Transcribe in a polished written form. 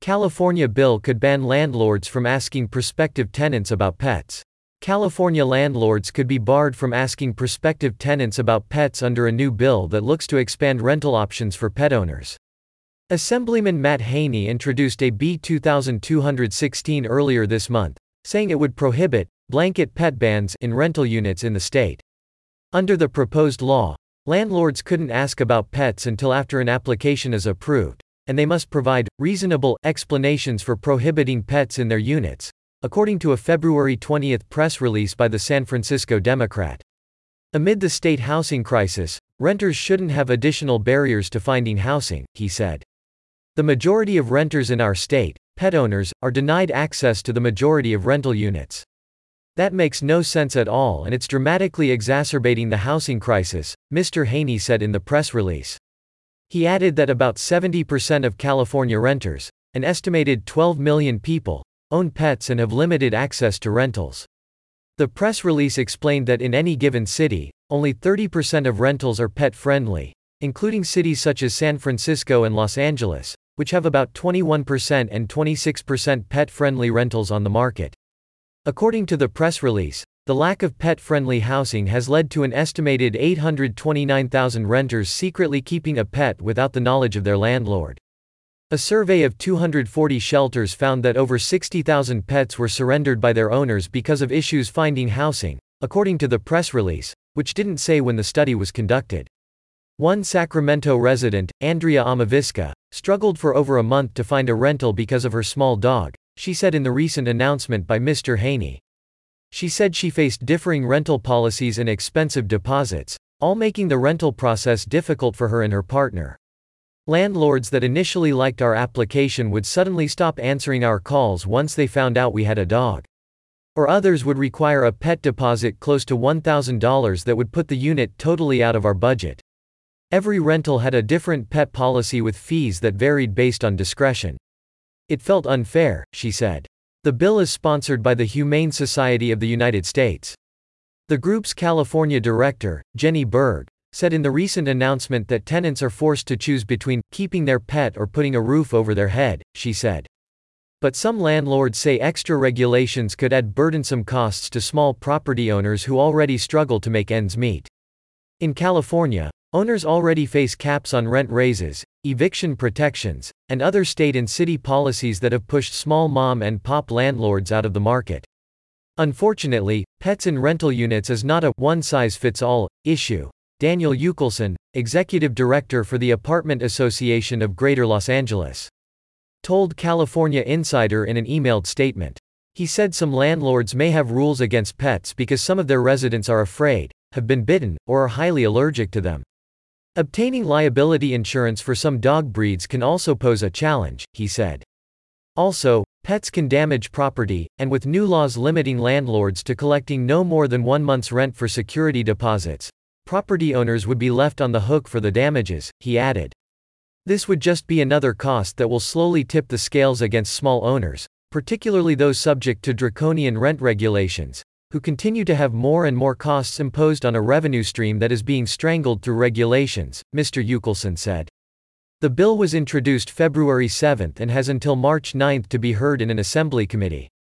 California bill could ban landlords from asking prospective tenants about pets. California landlords could be barred from asking prospective tenants about pets under a new bill that looks to expand rental options for pet owners. Assemblyman Matt Haney introduced AB 2216 earlier this month, saying it would prohibit blanket pet bans in rental units in the state. Under the proposed law, landlords couldn't ask about pets until after an application is approved, and they must provide reasonable explanations for prohibiting pets in their units, according to a February 20 press release by the San Francisco Democrat. Amid the state housing crisis, renters shouldn't have additional barriers to finding housing, he said. The majority of renters in our state, pet owners, are denied access to the majority of rental units. That makes no sense at all, and it's dramatically exacerbating the housing crisis, Mr. Haney said in the press release. He added that about 70% of California renters, an estimated 12 million people, own pets and have limited access to rentals. The press release explained that in any given city, only 30% of rentals are pet-friendly, including cities such as San Francisco and Los Angeles, which have about 21% and 26% pet-friendly rentals on the market. According to the press release, the lack of pet-friendly housing has led to an estimated 829,000 renters secretly keeping a pet without the knowledge of their landlord. A survey of 240 shelters found that over 60,000 pets were surrendered by their owners because of issues finding housing, according to the press release, which didn't say when the study was conducted. One Sacramento resident, Andrea Amavisca, struggled for over a month to find a rental because of her small dog, she said in the recent announcement by Mr. Haney. She said she faced differing rental policies and expensive deposits, all making the rental process difficult for her and her partner. Landlords that initially liked our application would suddenly stop answering our calls once they found out we had a dog. Or others would require a pet deposit close to $1,000 that would put the unit totally out of our budget. Every rental had a different pet policy with fees that varied based on discretion. It felt unfair, she said. The bill is sponsored by the Humane Society of the United States. The group's California director, Jenny Berg, said in the recent announcement that tenants are forced to choose between keeping their pet or putting a roof over their head, she said. But some landlords say extra regulations could add burdensome costs to small property owners who already struggle to make ends meet. In California, owners already face caps on rent raises, eviction protections, and other state and city policies that have pushed small mom and pop landlords out of the market. Unfortunately, pets in rental units is not a one-size-fits-all issue, Daniel Ukelson, executive director for the Apartment Association of Greater Los Angeles, told California Insider in an emailed statement. He said some landlords may have rules against pets because some of their residents are afraid, have been bitten, or are highly allergic to them. Obtaining liability insurance for some dog breeds can also pose a challenge, he said. Also, pets can damage property, and with new laws limiting landlords to collecting no more than 1 month's rent for security deposits, property owners would be left on the hook for the damages, he added. This would just be another cost that will slowly tip the scales against small owners, particularly those subject to draconian rent regulations, who continue to have more and more costs imposed on a revenue stream that is being strangled through regulations, Mr. Ukelson said. The bill was introduced February 7 and has until March 9 to be heard in an assembly committee.